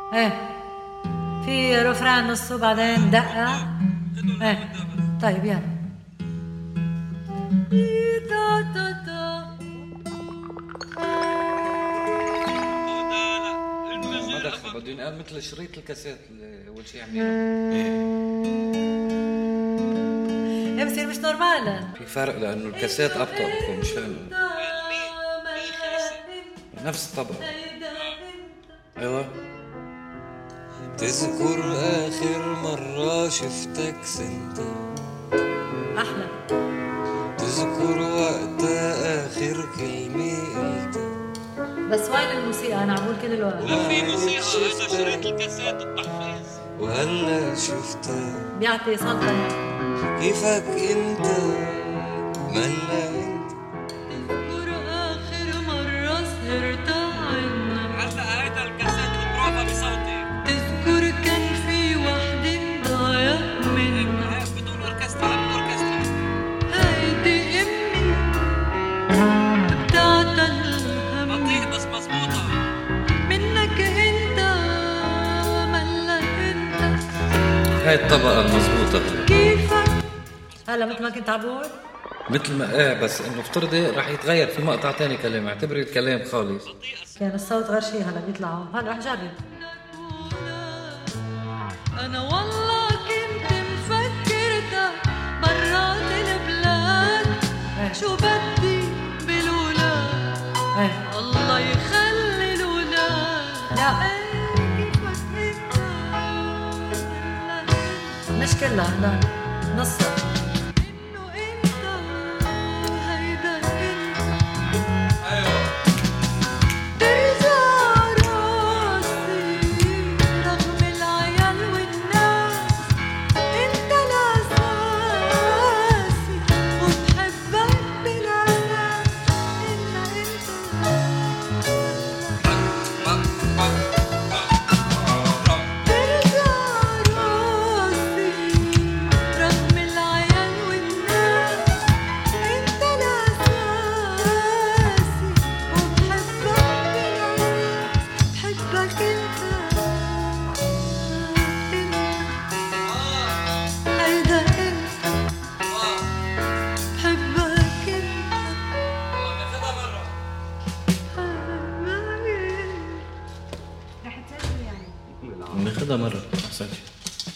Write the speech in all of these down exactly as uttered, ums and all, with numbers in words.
ايه في رفران نصه بعدين دقة. ايه طيب يلا. ما دخل بده ينقال مثل شريط الكاسيت اللي اول شيء عاملينه. ايه بصير مش نورمال. في فرق لانه الكاسيت ابطأ بكون مش فاهم. نفس الطبق. ايوه. تذكر اخر مرة شفتك سنت احلى. تذكر وقتها اخر كلمة قلتها. بس وين الموسيقى؟ انا عم بقول كل الوقت. لا في موسيقى، هذا شريط الكاسيت التحفيظ. وهلا شفتها بيعطي صدى. كيفك انت ملا انت. تذكر اخر مرة سهرت عنا. هلا هيدا الكاسيت البروفا بصوتي. تذكر كان في وحدة ضايق منا. هيك بدون اوركسترا بدون اوركسترا. هيدي امي بتاعت الهم. بطيء بس مزبوطة. منك انت ملا انت. هاي الطبقة المضبوطة. كيفك هلا مثل ما كنت عم بقول. مثل ما ايه بس انه افترضي رح يتغير في مقطع تاني كلام، اعتبري الكلام خالص. كان الصوت غير شيء هلا بيطلعوا. هلا رح جرب. انا والله كنت مفكرتك برات البلاد. ايه. شو بدي بالولاد. ايه الله يخلي الولاد. لا إيه كيفك انت ملا مش كلها لا نصها. انه انت هيدا انت. ايوه. ترجع راسي رغم العيال والناس. انت الاساسي وبحبك بالاساس. انت انت ترجع راسي رغم العيال والناس. انت الاساسي وبحبك بالاساس. بحبك انت انت هيدا انت. بحبك انت ناخدها مرة. رح تسجل يعني. بناخدها مرة احسن شيء.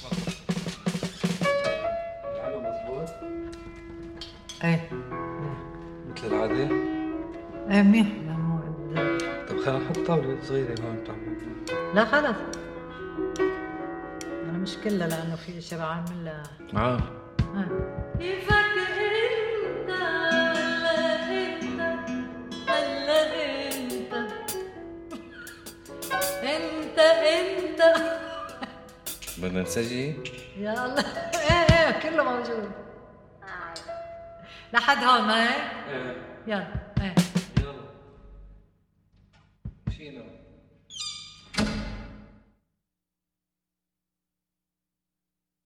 ايه مثل العادة. ايه منيح لانه طب خلينا نحط طاولة صغيرة هون تعمل. لا خلص. انا مش كلها لانه في اشياء بعمل لها. اه آه. كيفك انت هلا انت هلا انت. انت انت بدنا نسجل. يا الله. ايه ايه كله موجود لحد هون ما هيك. ايه يلا ايه يلا. مشينا.